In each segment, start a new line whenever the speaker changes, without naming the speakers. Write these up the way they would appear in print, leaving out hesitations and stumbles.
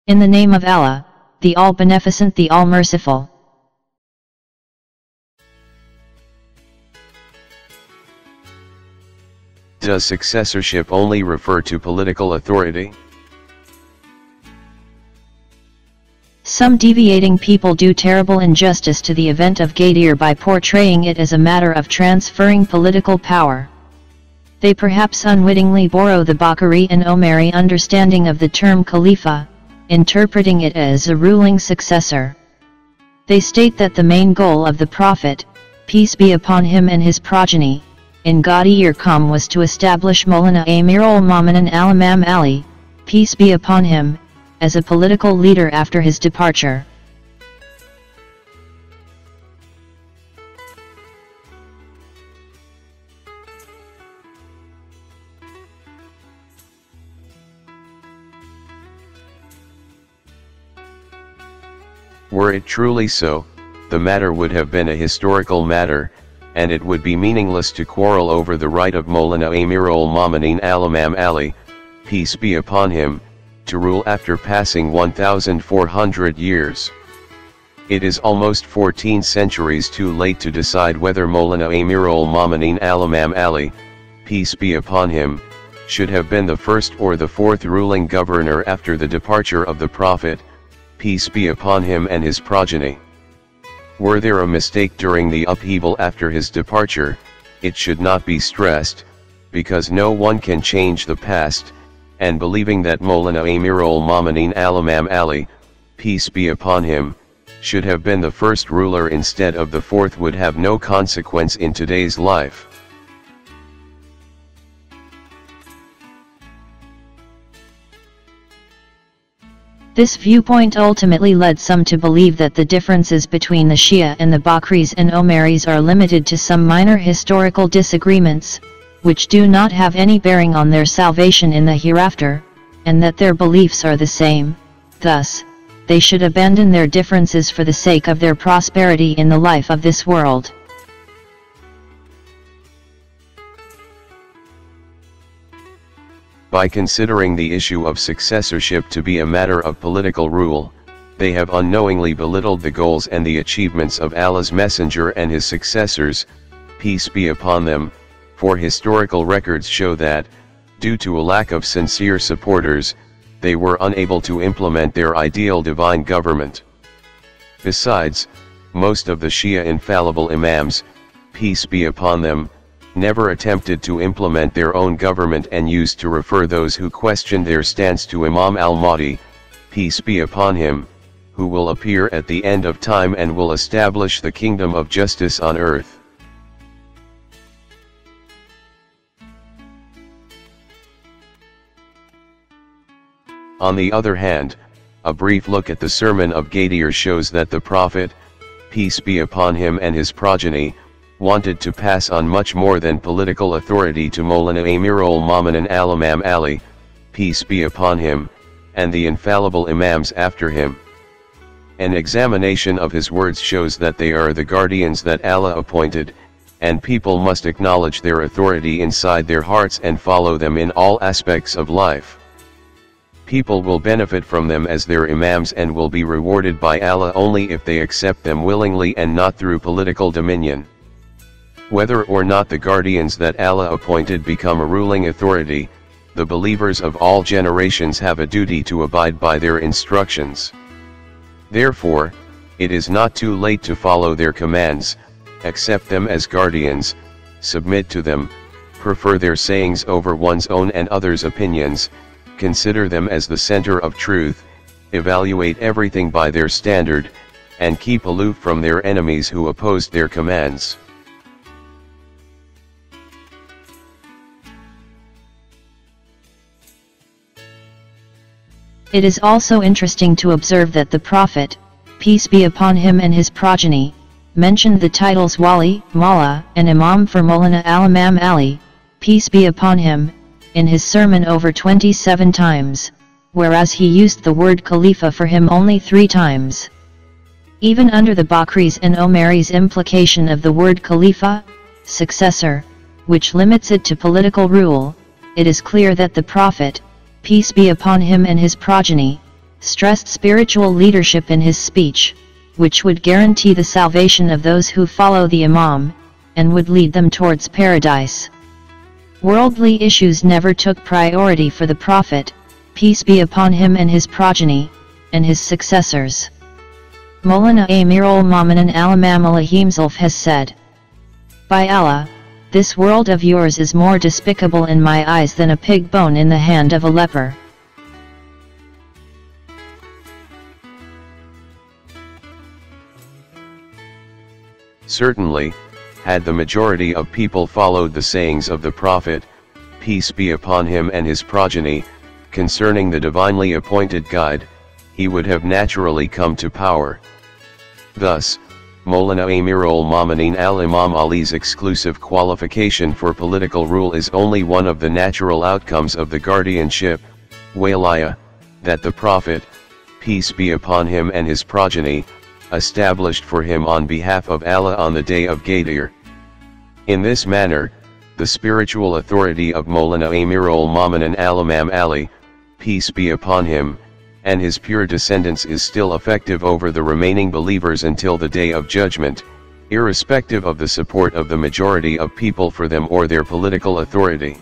In the name of Allah, the All-Beneficent, the All-Merciful.
Does successorship only refer to political authority?
Some deviating people do terrible injustice to the event of Ghadir by portraying it as a matter of transferring political power. They perhaps unwittingly borrow the Bakhari and Omari understanding of the term Khalifa, interpreting it as a ruling successor. They state that the main goal of the Prophet, peace be upon him and his progeny, in Ghadir Qam was to establish Maulana Amirul Mominin Al-Imam Ali, peace be upon him, as a political leader after his departure.
Were it truly so, the matter would have been a historical matter, and it would be meaningless to quarrel over the right of Maulana Amirul Mominin Al-Imam Ali, peace be upon him, to rule after passing 1,400 years. It is almost 14 centuries too late to decide whether Maulana Amirul Mominin Al-Imam Ali, peace be upon him, should have been the first or the fourth ruling governor after the departure of the Prophet, peace be upon him and his progeny. Were there a mistake during the upheaval after his departure, it should not be stressed, because no one can change the past, and believing that Maulana Amirul Mominin Al-Imam Ali, peace be upon him, should have been the first ruler instead of the fourth would have no consequence in today's life.
This viewpoint ultimately led some to believe that the differences between the Shia and the Bakris and Omaris are limited to some minor historical disagreements, which do not have any bearing on their salvation in the hereafter, and that their beliefs are the same. Thus, they should abandon their differences for the sake of their prosperity in the life of this world.
By considering the issue of successorship to be a matter of political rule, they have unknowingly belittled the goals and the achievements of Allah's Messenger and his successors, peace be upon them, for historical records show that, due to a lack of sincere supporters, they were unable to implement their ideal divine government. Besides, most of the Shia infallible imams, peace be upon them, never attempted to implement their own government and used to refer those who questioned their stance to Imam al-Mahdi, peace be upon him, who will appear at the end of time and will establish the kingdom of justice on earth. On the other hand, a brief look at the sermon of Ghadir shows that the Prophet, peace be upon him and his progeny, wanted to pass on much more than political authority to Maulana Amirul Mominin Al-Imam Ali, peace be upon him, and the infallible imams after him. An examination of his words shows that they are the guardians that Allah appointed, and people must acknowledge their authority inside their hearts and follow them in all aspects of life. People will benefit from them as their imams and will be rewarded by Allah only if they accept them willingly and not through political dominion. Whether or not the guardians that Allah appointed become a ruling authority, the believers of all generations have a duty to abide by their instructions. Therefore, it is not too late to follow their commands, accept them as guardians, submit to them, prefer their sayings over one's own and others' opinions, consider them as the center of truth, evaluate everything by their standard, and keep aloof from their enemies who opposed their commands.
It is also interesting to observe that the Prophet, peace be upon him and his progeny, mentioned the titles Wali, Mawla, and Imam for Maulana Al-Imam Ali, peace be upon him, in his sermon over 27 times, whereas he used the word Khalifa for him only 3 times. Even under the Bakris and Omaris implication of the word Khalifa, successor, which limits it to political rule, it is clear that the Prophet, peace be upon him and his progeny, stressed spiritual leadership in his speech, which would guarantee the salvation of those who follow the Imam, and would lead them towards paradise. Worldly issues never took priority for the Prophet, peace be upon him, and his progeny, and his successors. Maulana Amirul Mominin Al-Imam Alayhim Zulf has said, "By Allah, this world of yours is more despicable in my eyes than a pig bone in the hand of a leper."
Certainly, had the majority of people followed the sayings of the Prophet, peace be upon him, and his progeny, concerning the divinely appointed guide, he would have naturally come to power. Thus, Maulana Amirul Mominin Al-Imam Ali's exclusive qualification for political rule is only one of the natural outcomes of the guardianship, Walaya, that the Prophet, peace be upon him, and his progeny, established for him on behalf of Allah on the day of Ghadir. In this manner, the spiritual authority of Maulana Amirul Mominin Al-Imam Ali, peace be upon him, and his pure descendants is still effective over the remaining believers until the day of judgment, irrespective of the support of the majority of people for them or their political authority.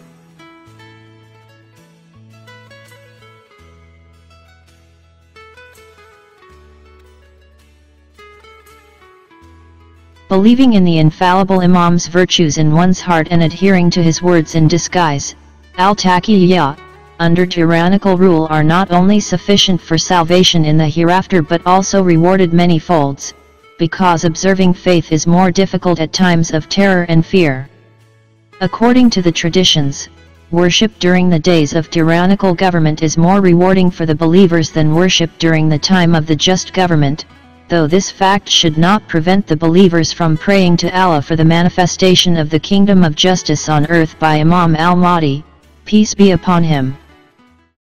Believing in the infallible Imam's virtues in one's heart and adhering to his words in disguise, al-taqiyya, under tyrannical rule, are not only sufficient for salvation in the hereafter but also rewarded many folds, because observing faith is more difficult at times of terror and fear. According to the traditions, worship during the days of tyrannical government is more rewarding for the believers than worship during the time of the just government, though this fact should not prevent the believers from praying to Allah for the manifestation of the kingdom of justice on earth by Imam al-Mahdi, peace be upon him.